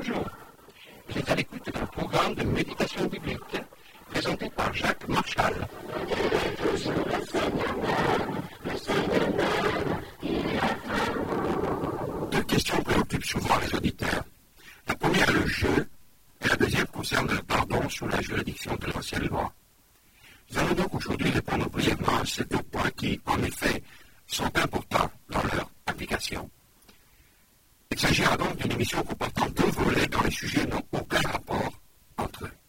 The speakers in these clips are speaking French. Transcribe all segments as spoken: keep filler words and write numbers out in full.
Bonjour, vous êtes à l'écoute d'un programme de méditation biblique présenté par Jacques Marchal. Deux questions préoccupent souvent les auditeurs. La première est le jeu, et la deuxième concerne le pardon sous la juridiction de l'ancienne loi. Nous allons donc aujourd'hui répondre brièvement à ces deux points qui, en effet, sont importants dans leur application. Il s'agira donc d'une émission comportant deux volets dont les sujets n'ont aucun rapport entre eux.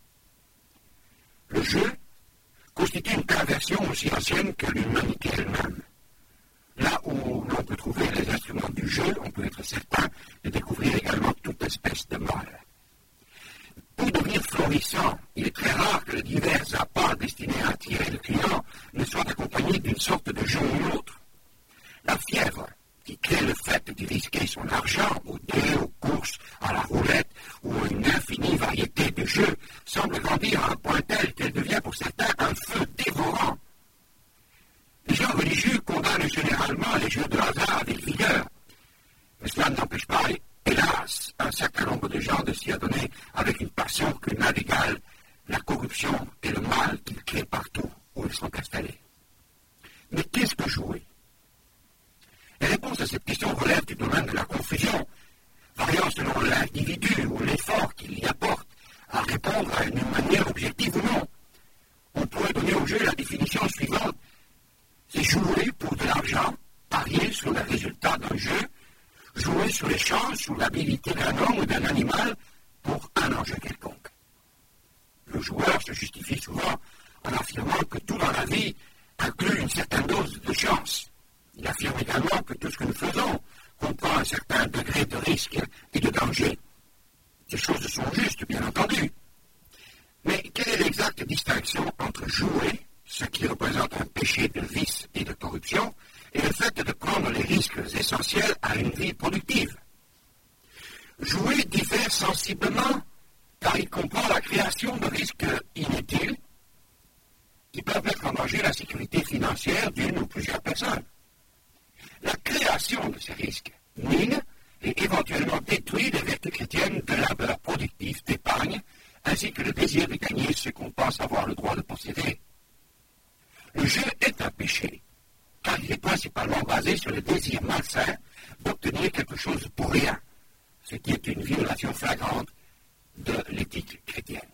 Le jeu constitue une perversion aussi ancienne que l'humanité elle-même. Là où l'on peut trouver les instruments du jeu, on peut être certain de découvrir également toute espèce de mal. Pour devenir florissant, il est très rare que les divers appâts destinés à attirer le client ne soient accompagnés d'une sorte de jeu ou l'autre. La fièvre, qui crée le fait d'y risquer son argent aux dés, aux courses, à la roulette ou à une infinie variété de jeux, semble grandir à un point tel qu'elle devient pour certains un feu dévorant. Les gens religieux condamnent généralement les jeux de hasard avec vigueur, mais cela n'empêche pas, hélas, un certain nombre de gens de s'y adonner avec une passion que n'a d'égal la corruption et le mal qu'ils créent partout où ils sont installés. Mais qu'est-ce que jouer? Les réponses à cette question relèvent du domaine de la confusion, variant selon l'individu ou l'effort qu'il y apporte à répondre à une manière objective ou non. On pourrait donner au jeu la définition suivante: c'est jouer pour de l'argent, parier sur les résultats d'un jeu, jouer sur les chances ou l'habilité d'un homme ou d'un animal pour un enjeu quelconque. Le joueur se justifie souvent en affirmant que tout dans la vie inclut une certaine dose de chance. Il affirme également que tout ce que nous faisons comprend un certain degré de risque et de danger. Ces choses sont justes, bien entendu. Mais quelle est l'exacte distinction entre jouer, ce qui représente un péché de vice et de corruption, et le fait de prendre les risques essentiels à une vie productive? Jouer diffère sensiblement car il comprend la création de risques inutiles qui peuvent mettre en danger la sécurité financière d'une ou plusieurs personnes. La création de ces risques mine et éventuellement détruit les vertus chrétiennes de labeur productif, d'épargne, ainsi que le désir de gagner ce qu'on pense avoir le droit de posséder. Le jeu est un péché, car il est principalement basé sur le désir malsain d'obtenir quelque chose pour rien, ce qui est une violation flagrante de l'éthique chrétienne.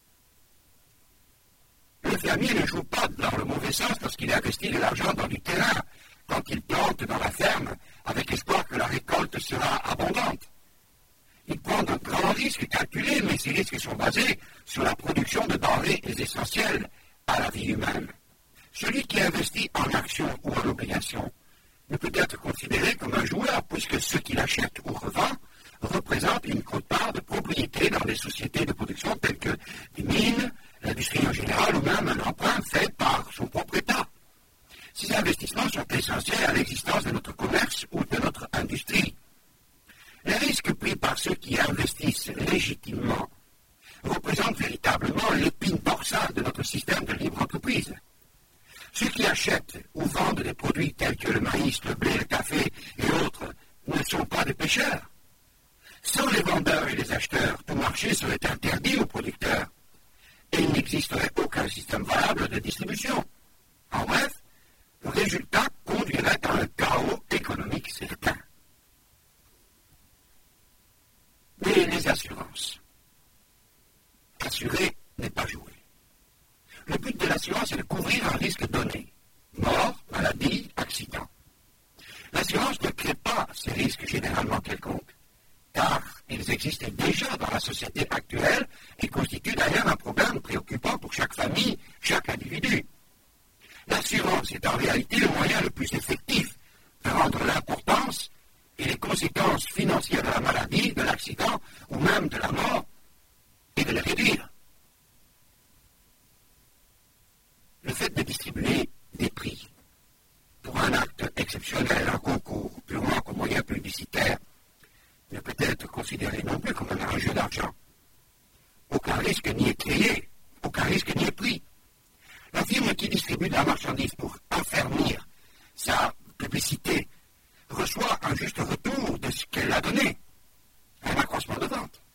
Le fermier ne joue pas dans le mauvais sens lorsqu'il investit de l'argent dans du terrain, quand il plante dans la ferme avec espoir que la récolte sera abondante. Il prend de grands risques calculés, mais ces risques sont basés sur la production de denrées essentielles à la vie humaine. Celui qui investit en actions ou en obligations ne peut être considéré comme un joueur, puisque ce qu'il achète ou revend représente une quote-part de propriété dans des sociétés de production telles que des mines, l'industrie en général ou même un emprunt fait par son propre État. Ces investissements sont essentiels à l'existence de notre commerce ou de notre industrie. Les risques pris par ceux qui investissent légitimement représentent véritablement l'épine dorsale de notre système de libre entreprise. Ceux qui achètent ou vendent des produits tels que le maïs, le blé, le café et autres ne sont pas des pêcheurs. Sans les vendeurs et les acheteurs, tout marché serait interdit aux producteurs et il n'existerait aucun système valable de distribution. En bref, le résultat conduirait à un chaos économique certain. Et les assurances. Assurer n'est pas jouer. Le but de l'assurance est de couvrir un risque donné. Mort, maladie, accident. L'assurance ne crée pas ces risques généralement quelconques, car ils existent déjà dans la société actuelle et constituent d'ailleurs un problème préoccupant pour chaque famille, chaque individu. L'assurance est en réalité le moyen le plus effectif de rendre l'importance et les conséquences financières de la maladie, de l'accident ou même de la mort et de les réduire. Le fait de distribuer des prix pour un acte exceptionnel, un concours purement comme moyen publicitaire, ne peut être considéré non plus comme un jeu d'argent. Aucun risque n'y est créé, aucun risque n'y est pris. La firme qui distribue de la marchandise pour affermir sa publicité reçoit un juste retour de ce qu'elle a donné, un accroissement de vente.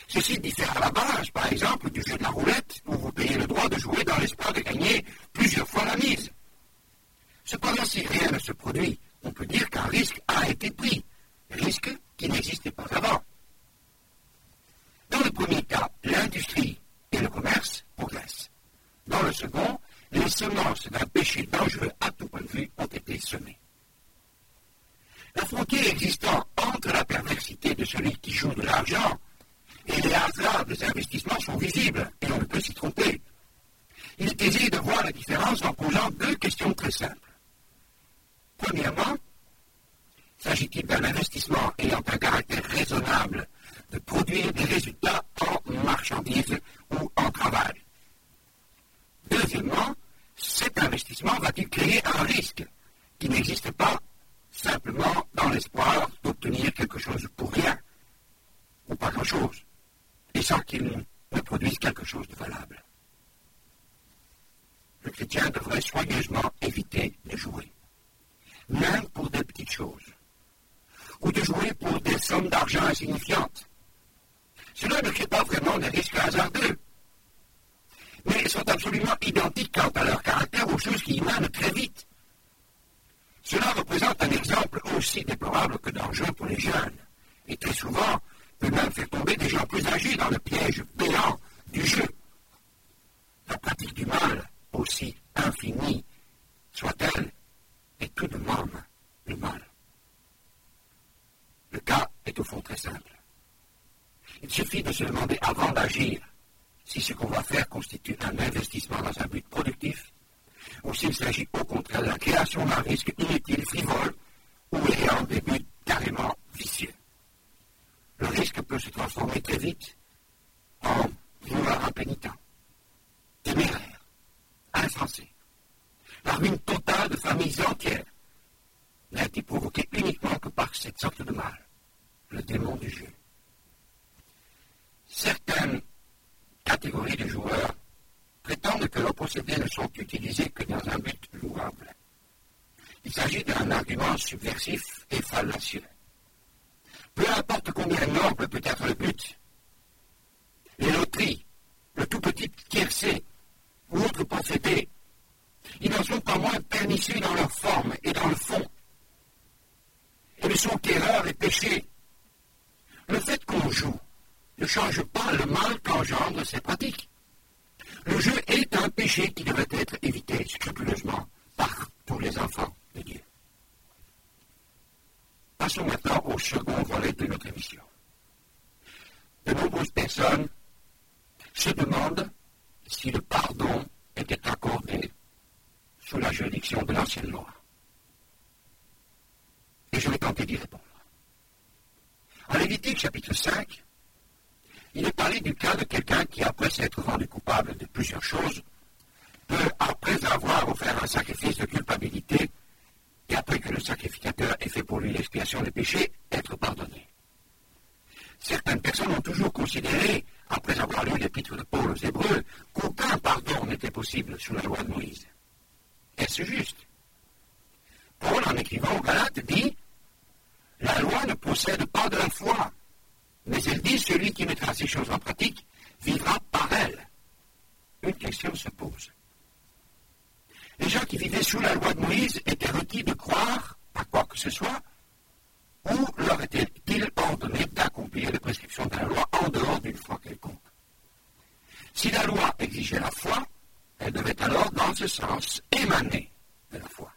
Ceci diffère à la base, par exemple, du jeu de la roulette, où vous payez le droit de jouer dans l'espoir de gagner plusieurs fois la mise. Cependant, si rien ne se produit, on peut dire qu'un risque a été pris, risque qui n'existait pas avant. Dans le premier cas, l'industrie et le commerce progressent. Dans le second, les semences d'un péché dangereux à tout point de vue ont été semées. La frontière existant entre la perversité de celui qui joue de l'argent et les hasards des investissements sont visibles et on ne peut s'y tromper. Il est aisé de voir la différence en posant deux questions très simples. Premièrement, s'agit-il d'un investissement ayant un caractère raisonnable de produire des résultats en marchandises ou en travail? Deuxièmement, cet investissement va-t-il créer un risque qui n'existe pas simplement dans l'espoir d'obtenir quelque chose pour rien ou pas grand-chose et sans qu'il ne produise quelque chose de valable? Le chrétien devrait soigneusement éviter de jouer, même pour des petites choses, ou de jouer pour des sommes d'argent insignifiantes. Cela ne crée pas vraiment des risques hasardeux, mais sont absolument identiques quant à leur caractère aux choses qui émanent très vite. Cela représente un exemple aussi déplorable que dangereux pour les jeunes, et très souvent peut même faire tomber des gens plus âgés dans le piège béant du jeu. La pratique du mal, aussi infinie soit-elle, est tout de même le mal. Le cas est au fond très simple. Il suffit de se demander avant d'agir si ce qu'on va faire constitue un investissement dans un but productif ou s'il s'agit au contraire de la création d'un risque inutile, frivole ou ayant des buts carrément vicieux. Le risque peut se transformer très vite en vouloir impénitent, téméraire, insensé. La ruine totale de familles entières n'a été provoquée uniquement que par cette sorte de mal, le démon du jeu. Certaines catégories de joueurs prétendent que leurs possédés ne sont utilisés que dans un but louable. Il s'agit d'un argument subversif et fallacieux. Peu importe combien noble peut être le but, les loteries, le tout petit tiercé ou autres procédés, ils n'en sont pas moins pernicieux dans leur forme et dans le fond. Et ne sont qu'erreur et péché. Le fait qu'on joue ne change pas le mal qu'engendrent ces pratiques. Le jeu est un péché qui devrait être évité scrupuleusement par tous les enfants de Dieu. Passons maintenant au second volet de notre émission. De nombreuses personnes se demandent si le pardon était accordé sous la juridiction de l'ancienne loi. Et je vais tenter d'y répondre. En Lévitique chapitre cinq, il est parlé du cas de quelqu'un qui, après s'être rendu coupable de plusieurs choses, peut, après avoir offert un sacrifice de culpabilité, et après que le sacrificateur ait fait pour lui l'expiation des péchés, être pardonné. Certaines personnes ont toujours considéré, après avoir lu l'épître de Paul aux Hébreux, qu'aucun pardon n'était possible sous la loi de Moïse. Est-ce juste? Paul, en écrivant aux Galates, dit « La loi ne procède pas de la foi, mais elle dit celui qui mettra ces choses en pratique vivra par elle. » Une question se pose. Les gens qui vivaient sous la loi de Moïse étaient requis de croire à quoi que ce soit, ou leur était-il ordonné d'accomplir les prescriptions de la loi en dehors d'une foi quelconque? Si la loi exigeait la foi, elle devait alors, dans ce sens, émaner de la foi.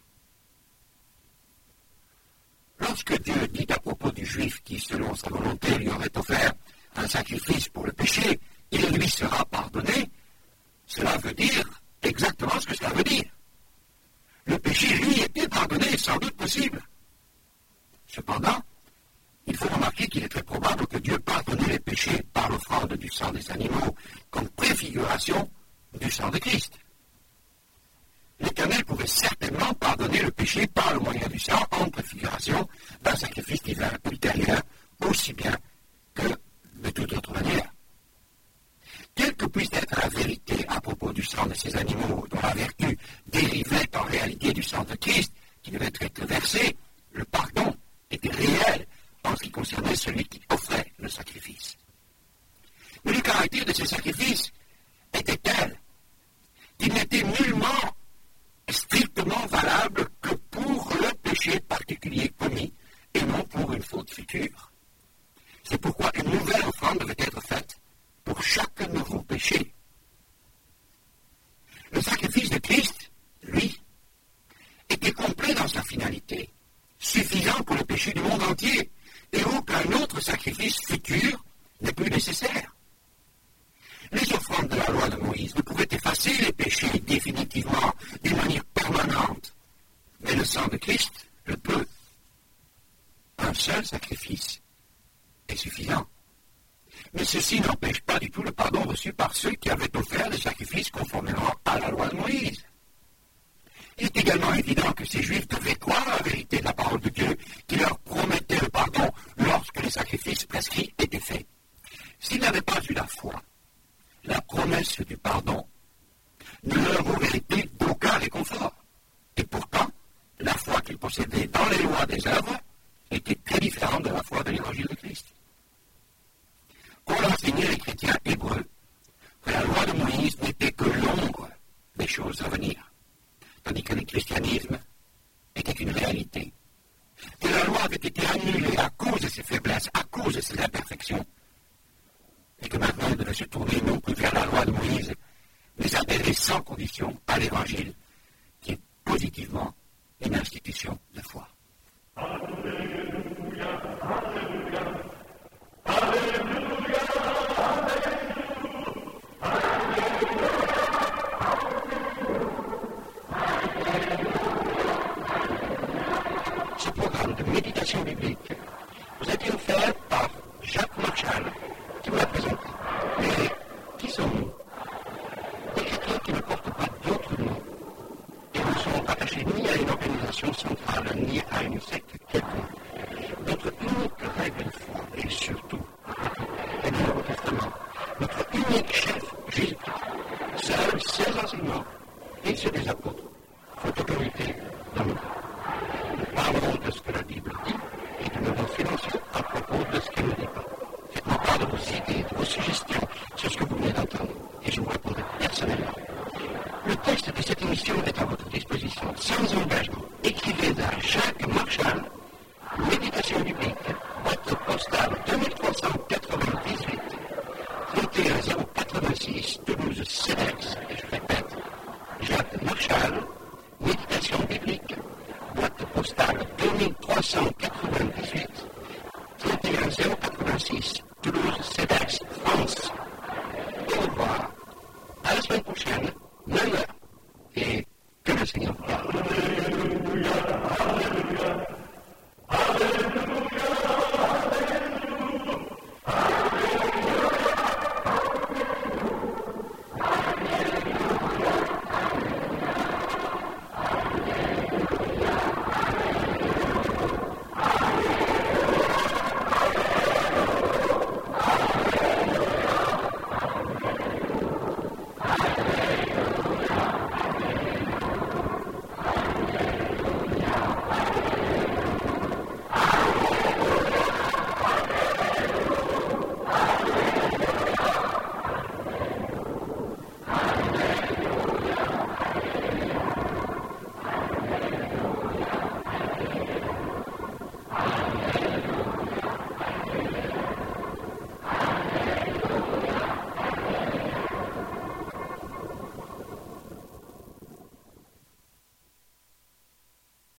Lorsque Dieu dit à propos du Juif qui, selon sa volonté, lui aurait offert un sacrifice pour le péché, il lui sera pardonné, cela veut dire exactement ce que cela veut dire. Le péché lui était pardonné, sans doute possible. Cependant, il faut remarquer qu'il est très probable que Dieu pardonnait les péchés par l'offrande du sang des animaux, comme préfiguration du sang de Christ. L'Éternel pouvait certainement pardonner le péché par le moyen du sang en préfiguration d'un sacrifice divin ultérieur, aussi bien que de toute autre manière. Quelle que puisse être la vérité à propos du sang de ces animaux, dont la vertu dérivait en réalité du sang de Christ, qui devait être versé, le pardon était réel en ce qui concernait celui qui offrait le sacrifice. particularité de ces sacrifices était telle qu'il n'était nullement strictement valable que pour le péché particulier commis et non pour une faute future. C'est pourquoi une nouvelle offrande devait être faite pour chaque nouveau péché. Le sacrifice de Christ, lui, était complet dans sa finalité, suffisant pour le péché du monde entier, et aucun autre sacrifice futur n'est plus nécessaire. Les offrandes de la loi de Moïse ne pouvaient effacer les péchés définitivement, d'une manière permanente, mais le sang de Christ le peut. Un seul sacrifice est suffisant. Mais ceci n'empêche pas du tout le pardon reçu par ceux qui avaient offert le sacrifice conformément à la loi de Moïse. Il est également évident que ces Juifs devaient croire à la vérité de la parole de Dieu qui leur promettait le pardon lorsque les sacrifices prescrits étaient faits. S'ils n'avaient pas eu la foi, la promesse du pardon ne leur aurait été d'aucun réconfort. Et pourtant, la foi qu'ils possédaient dans les lois des œuvres était très différente de la foi de l'évangile de Christ. On enseignait les chrétiens hébreux que la loi de Moïse n'était que l'ombre des choses à venir, tandis que le christianisme était une réalité. Que la loi avait été annulée à cause de ses faiblesses, à cause de ses imperfections, et que maintenant il devait se tourner non plus vers la loi de Moïse, mais adhérer sans condition à l'Évangile, qui est positivement une institution de foi. Alléluia, Alléluia, Alléluia, Alléluia. Ce programme de méditation biblique vous a été offert par Jacques Marchal, qui vous l'a présenté. Mais qui sommes-nous? Des chrétiens qui ne portent pas d'autres noms et ne sont attachés ni à une organisation centrale, ni à une secte quelconque. Notre unique règle de foi est surtout est le Nouveau Testament. Notre unique chef, Jésus-Christ. Seuls ses enseignements et ceux des apôtres font autorité dans nos vies. Nous parlerons de ce que la Bible dit et nous demeurons silencieux à propos de ce qu'elle ne dit pas. Faites-moi part de vos idées, de vos suggestions sur ce que vous venez d'entendre et je vous répondrai personnellement. Le texte de cette émission est à votre disposition sans engagement. Écrivez à Jacques Marchal, Méditation biblique, boîte postale deux mille trois cent quatre-vingt-dix-huit, trente et un zéro quatre-vingt-six, Toulouse, Cedex, et je répète, Jacques Marchal, Méditation biblique, boîte postale deux mille trois cent quatre-vingt-dix-huit, trente et un zéro quatre-vingt-six,